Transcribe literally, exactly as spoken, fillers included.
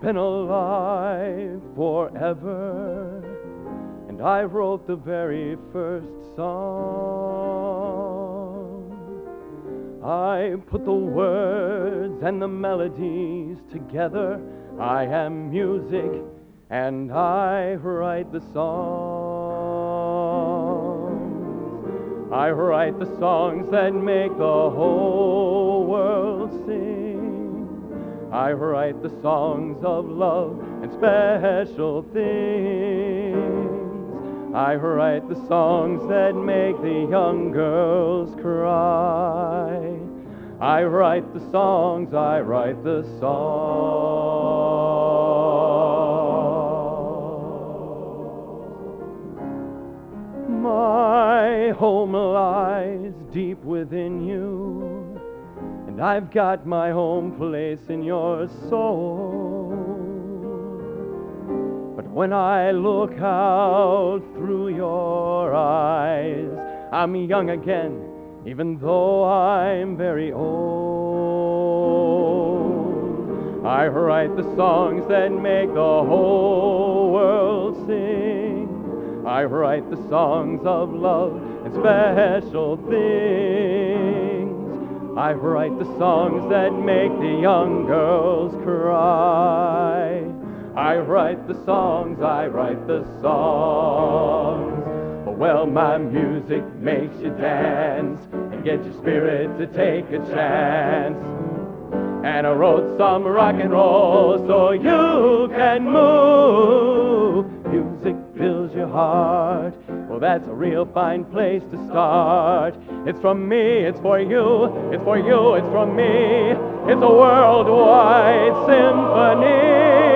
been alive forever, and I wrote the very first song. I put the words and the melodies together. I am music, and I write the songs. I write the songs that make the whole world sing. I write the songs of love and special things. I write the songs that make the young girls cry. I write the songs, I write the songs. My home lies deep within you, and I've got my home place in your soul. But when I look out through your eyes, I'm young again, even though I'm very old. I write the songs that make the whole world sing. I write the songs of love and special things. I write the songs that make the young girls cry. I write the songs, I write the songs. Well, my music makes you dance and get your spirit to take a chance. And I wrote some rock and roll so you can move. Music fills your heart. Well, that's a real fine place to start. It's from me, it's for you, it's for you, it's from me. It's a worldwide symphony.